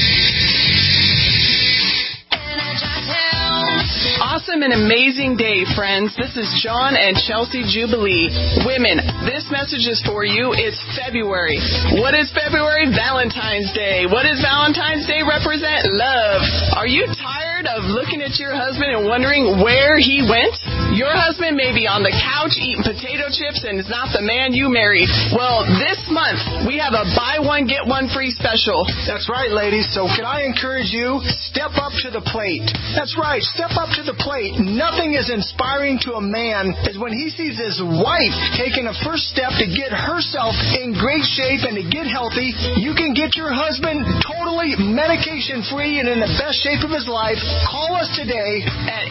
Awesome and amazing day, friends. This is John and Chelsea Jubilee. Women, this message is for you. It's February. What is February? Valentine's Day. What does Valentine's Day represent? Love. Are you tired of looking at your husband and wondering where he went? Your husband may be on the couch eating potato chips and is not the man you married. Well, this month, we have a buy one, get one free special. That's right, ladies. So can I encourage you, step up to the plate. That's right, step up to the plate. Nothing is inspiring to a man as when he sees his wife taking a first step to get herself in great shape and to get healthy. You can get your husband totally medication-free and in the best shape of his life. Call us today at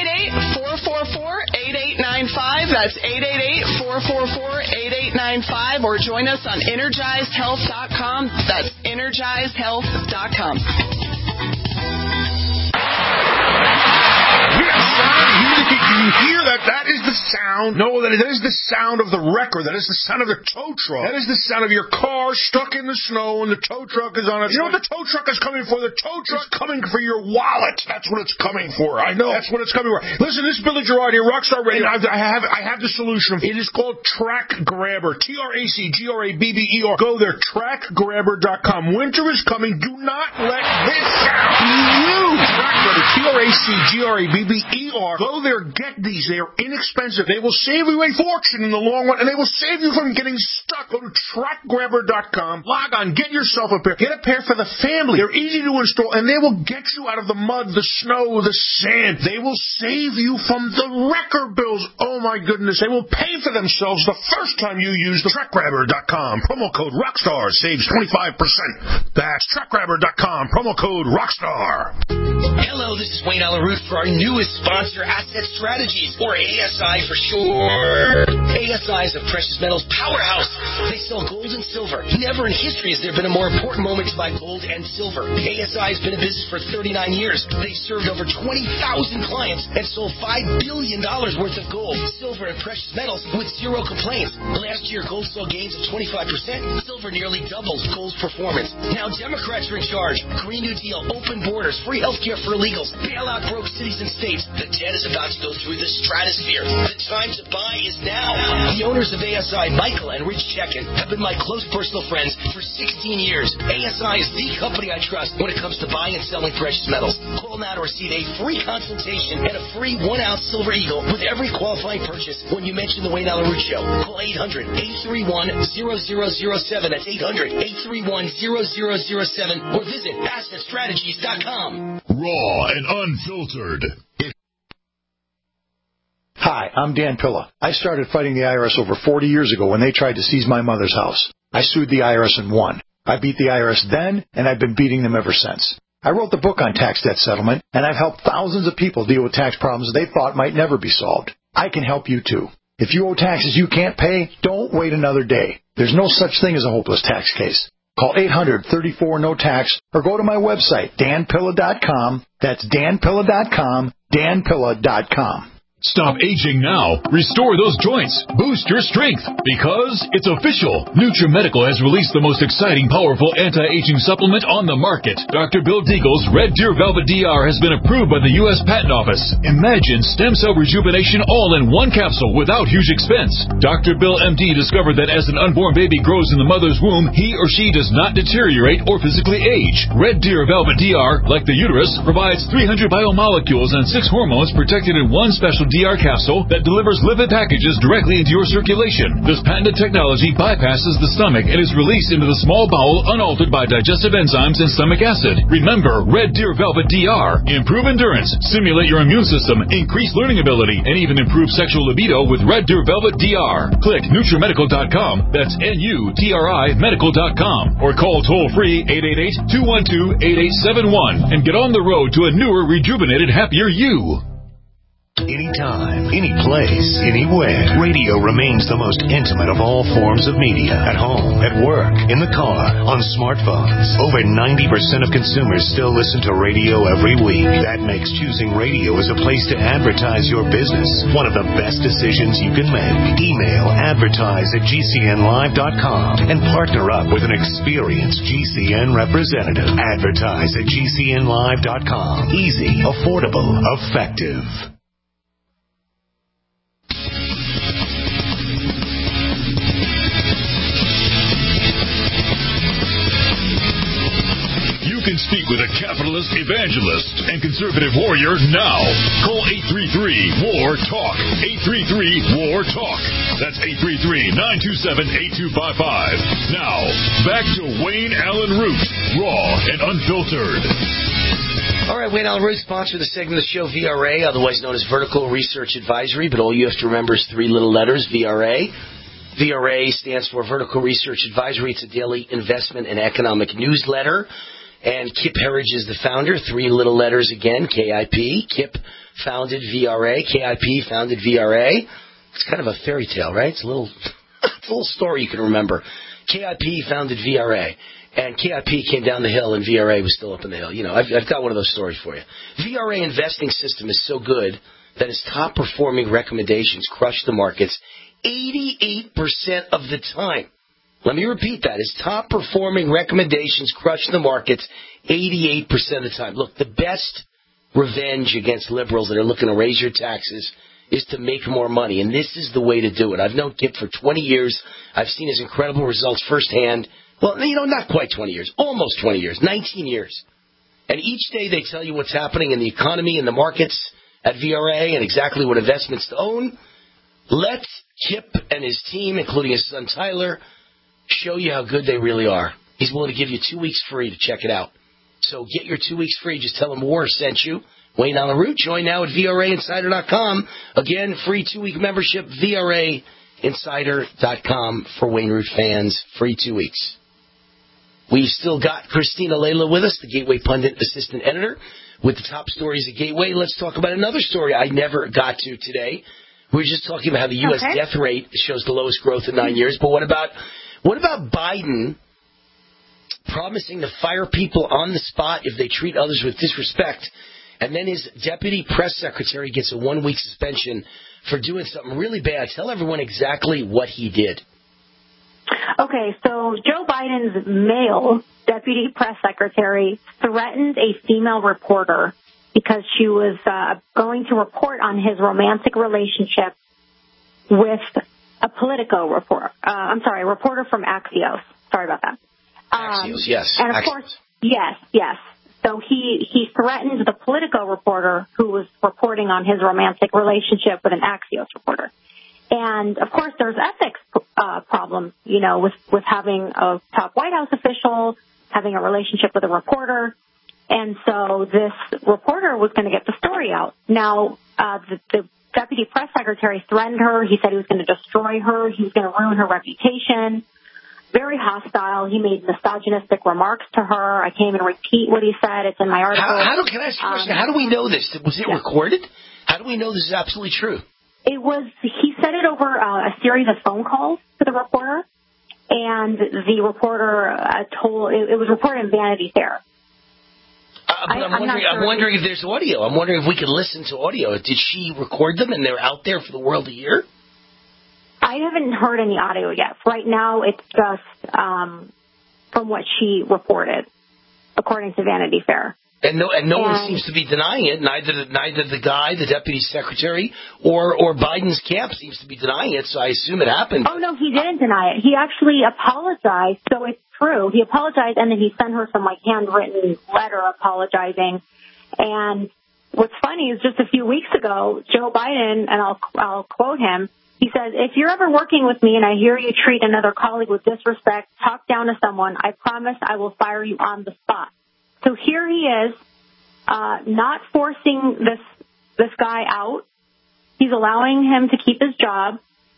888-444-8895. That's 888-444-8895. Or join us on EnergizedHealth.com. That's EnergizedHealth.com. You hear that? That is the sound. No, that is the sound of the wrecker. That is the sound of the tow truck. That is the sound of your car stuck in the snow and the tow truck is on it. You know what the tow truck is coming for? The tow truck is coming for your wallet. That's what it's coming for. I know. That's what it's coming for. Listen, this is Billy Gerard here, Rockstar Radio. I have the solution. It is called Track Grabber. TRACGRABBER. Go there, trackgrabber.com. Winter is coming. Do not let this sound be you. Track Grabber. TRACGRABBER. Go there, get these. They are inexpensive. They will save you a fortune in the long run, and they will save you from getting stuck. Go to trackgrabber.com. Log on. Get yourself a pair. Get a pair for the family. They're easy to install, and they will get you out of the mud, the snow, the sand. They will save you from the wrecker bills. Oh, my goodness. They will pay for themselves the first time you use the trackgrabber.com. Promo code ROCKSTAR saves 25%. That's trackgrabber.com. Promo code ROCKSTAR. Hello, this is Wayne Allyn Root for our newest sponsor, Asset Strategies, or ASI for short. ASI is a precious metals powerhouse. They sell gold and silver. Never in history has there been a more important moment to buy gold and silver. ASI has been in business for 39 years. They've served over 20,000 clients and sold $5 billion worth of gold, silver, and precious metals with zero complaints. Last year, gold saw gains of 25%. Silver nearly doubled gold's performance. Now Democrats are in charge. Green New Deal, open borders, free health care for illegals, bailout broke cities and states. The debt is about to go through the stratosphere. The time to buy is now. The owners of ASI, Michael and Rich Checkin, have been my close personal friends for 16 years. ASI is the company I trust when it comes to buying and selling precious metals. Call now to receive a free consultation and a free 1-ounce Silver Eagle with every qualifying purchase when you mention the Wayne Allyn Root Show. Call 800-831-0007. That's 800-831-0007 or visit AssetStrategies.com. Raw and unfiltered. Hi, I'm Dan Pilla. I started fighting the IRS over 40 years ago when they tried to seize my mother's house. I sued the IRS and won. I beat the IRS then, and I've been beating them ever since. I wrote the book on tax debt settlement, and I've helped thousands of people deal with tax problems they thought might never be solved. I can help you too. If you owe taxes you can't pay, don't wait another day. There's no such thing as a hopeless tax case. Call 800-34-NO-TAX or go to my website, danpilla.com. That's danpilla.com, danpilla.com. Stop aging now. Restore those joints. Boost your strength. Because it's official. NutriMedical has released the most exciting, powerful anti-aging supplement on the market. Dr. Bill Deagle's Red Deer Velvet DR has been approved by the U.S. Patent Office. Imagine stem cell rejuvenation all in one capsule without huge expense. Dr. Bill MD discovered that as an unborn baby grows in the mother's womb, he or she does not deteriorate or physically age. Red Deer Velvet DR, like the uterus, provides 300 biomolecules and 6 hormones protected in one special DR capsule that delivers lipid packages directly into your circulation. This patented technology bypasses the stomach and is released into the small bowel unaltered by digestive enzymes and stomach acid. Remember, Red Deer Velvet DR. Improve endurance, stimulate your immune system, increase learning ability, and even improve sexual libido with Red Deer Velvet DR. Click NutriMedical.com. That's NUTRI Medical.com. Or call toll-free 888-212-8871 and get on the road to a newer, rejuvenated, happier you. Anytime, any place, anywhere. Radio remains the most intimate of all forms of media. At home, at work, in the car, on smartphones. Over 90% of consumers still listen to radio every week. That makes choosing radio as a place to advertise your business one of the best decisions you can make. Email advertise@gcnlive.com and partner up with an experienced GCN representative. Advertise at gcnlive.com. Easy, affordable, effective. You can speak with a capitalist, evangelist, and conservative warrior now. Call 833-WAR-TALK. 833-WAR-TALK. That's 833-927-8255. Now, back to Wayne Allen Root, raw and unfiltered. All right, Wayne Allen Root, sponsor of the segment of the show, VRA, otherwise known as Vertical Research Advisory, but all you have to remember is 3 little letters, VRA. VRA stands for Vertical Research Advisory. It's a daily investment and economic newsletter. And Kip Herridge is the founder. 3 little letters again, KIP. Kip founded VRA. KIP founded VRA. It's kind of a fairy tale, right? It's a little story you can remember. KIP founded VRA. And KIP came down the hill and VRA was still up in the hill. You know, I've got one of those stories for you. VRA investing system is so good that its top performing recommendations crush the markets 88% of the time. Let me repeat that. His top performing recommendations crush the markets 88% of the time. Look, the best revenge against liberals that are looking to raise your taxes is to make more money. And this is the way to do it. I've known Kip for 20 years. I've seen his incredible results firsthand. Well, you know, not quite 20 years. Almost 20 years. 19 years. And each day they tell you what's happening in the economy and the markets at VRA and exactly what investments to own. Let Kip and his team, including his son Tyler, show you how good they really are. He's willing to give you 2 weeks free to check it out. So get your 2 weeks free. Just tell him War sent you. Wayne Allen Root. Join now at VRAinsider.com. Again, free 2-week membership, VRAinsider.com for Wayne Root fans. Free 2 weeks. We've still got Christina Layla with us, the Gateway Pundit Assistant Editor, with the top stories at Gateway. Let's talk about another story I never got to today. We were just talking about how the U.S. death rate shows the lowest growth in 9 years. But what about Biden promising to fire people on the spot if they treat others with disrespect, and then his deputy press secretary gets a 1-week suspension for doing something really bad? Tell everyone exactly what he did. Okay, so Joe Biden's male deputy press secretary threatened a female reporter because she was going to report on his romantic relationship with a Politico reporter. A reporter from Axios. Sorry about that. Axios, yes. And of course, yes. So he threatened the Politico reporter who was reporting on his romantic relationship with an Axios reporter. And of course, there's ethics problems, you know, with having a top White House official having a relationship with a reporter. And so this reporter was going to get the story out. Now, the deputy press secretary threatened her. He said he was going to destroy her. He was going to ruin her reputation. Very hostile. He made misogynistic remarks to her. I can't even repeat what he said. It's in my article. Can I ask you a question? How do we know this? Was it recorded? How do we know this is absolutely true? He said it over a series of phone calls to the reporter, and the reporter it was reported in Vanity Fair. I'm wondering if there's audio. I'm wondering if we could listen to audio. Did she record them and they're out there for the world to hear? I haven't heard any audio yet. Right now, it's just from what she reported, according to Vanity Fair. And no one seems to be denying it. Neither the guy, the deputy secretary, or Biden's camp seems to be denying it. So I assume it happened. Oh no, he didn't deny it. He actually apologized. So it's true. He apologized, and then he sent her some handwritten letter apologizing. And what's funny is just a few weeks ago, Joe Biden, and I'll quote him. He says, "If you're ever working with me and I hear you treat another colleague with disrespect, talk down to someone, I promise I will fire you on the spot." So here he is, not forcing this guy out. He's allowing him to keep his job,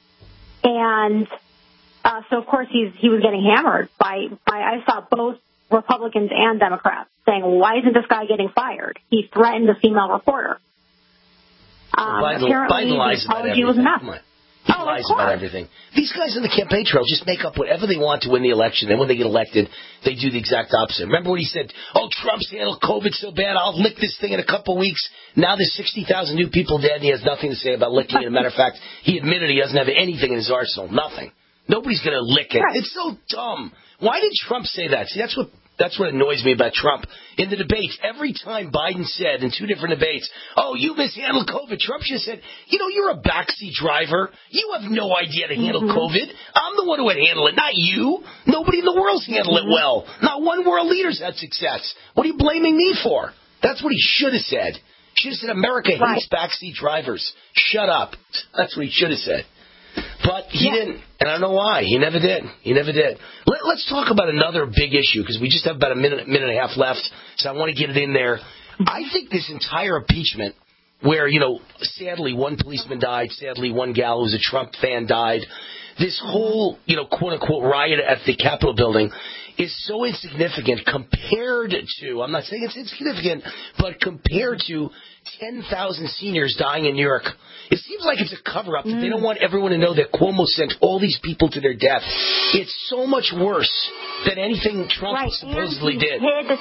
and so of course he was getting hammered by I saw both Republicans and Democrats saying, well, "Why isn't this guy getting fired? He threatened a female reporter." Apparently, the apology was enough. He lies about everything. These guys on the campaign trail just make up whatever they want to win the election. Then when they get elected, they do the exact opposite. Remember when he said, "Oh, Trump's handled COVID so bad, I'll lick this thing in a couple of weeks." Now there's 60,000 new people dead, and he has nothing to say about licking it. As a matter of fact, he admitted he doesn't have anything in his arsenal. Nothing. Nobody's going to lick it. Right. It's so dumb. Why did Trump say that? See, that's what annoys me about Trump. In the debates, every time Biden said in two different debates, "Oh, you mishandled COVID," Trump just said, "You're a backseat driver. You have no idea to handle COVID. I'm the one who would handle it, not you. Nobody in the world's handled it well. Not one world leader's had success. What are you blaming me for?" That's what he should have said. Should have said, "America hates backseat drivers. Shut up." That's what he should have said. But he didn't, and I don't know why. He never did. Let's talk about another big issue, because we just have about a minute and a half left, so I want to get it in there. I think this entire impeachment, where, sadly one policeman died, sadly one gal who was a Trump fan died, this whole, quote-unquote riot at the Capitol building is so insignificant compared to, I'm not saying it's insignificant, but compared to 10,000 seniors dying in New York. It seems like it's a cover-up that they don't want everyone to know that Cuomo sent all these people to their death. It's so much worse than anything Trump supposedly did.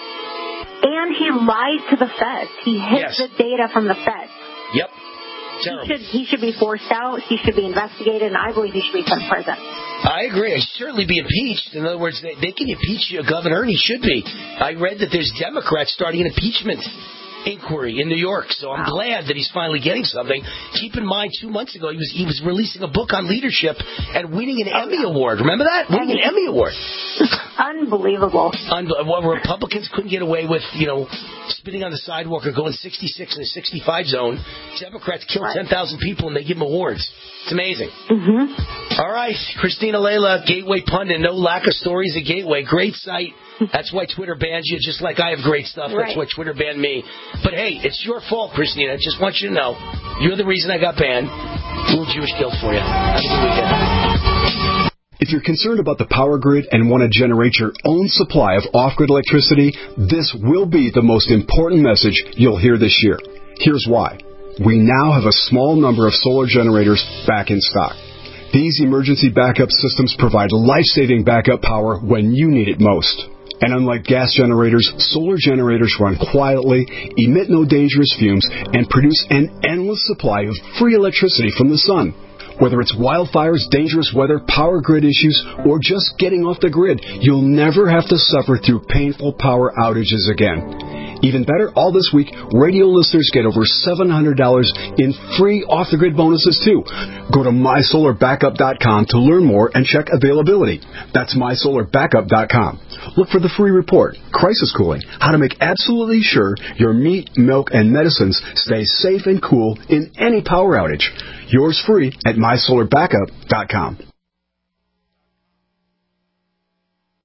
And he lied to the feds. He hid the data from the feds. Yep. Terrible. He should be forced out. He should be investigated, and I believe he should be put in prison. I agree. He should certainly be impeached. In other words, they can impeach a governor, and he should be. I read that there's Democrats starting an impeachment inquiry in New York, so I'm glad that he's finally getting something. Keep in mind, 2 months ago, he was releasing a book on leadership and winning an Emmy Award. Remember that? Winning an Emmy Award. Unbelievable. Republicans couldn't get away with, spitting on the sidewalk or going 66 in the 65 zone. Democrats killed 10,000 people and they give them awards. It's amazing. All right, Christina Layla, Gateway Pundit. No lack of stories at Gateway. Great site. That's why Twitter bans you, just like I have great stuff. That's why Twitter banned me. But hey, it's your fault, Christina. Just want you to know, you're the reason I got banned. A little Jewish guilt for you. Have a good weekend. If you're concerned about the power grid and want to generate your own supply of off-grid electricity, this will be the most important message you'll hear this year. Here's why. We now have a small number of solar generators back in stock. These emergency backup systems provide life-saving backup power when you need it most. And unlike gas generators, solar generators run quietly, emit no dangerous fumes, and produce an endless supply of free electricity from the sun. Whether it's wildfires, dangerous weather, power grid issues, or just getting off the grid, you'll never have to suffer through painful power outages again. Even better, all this week, radio listeners get over $700 in free off-the-grid bonuses, too. Go to MySolarBackup.com to learn more and check availability. That's MySolarBackup.com. Look for the free report, Crisis Cooling, how to make absolutely sure your meat, milk, and medicines stay safe and cool in any power outage. Yours free at MySolarBackup.com.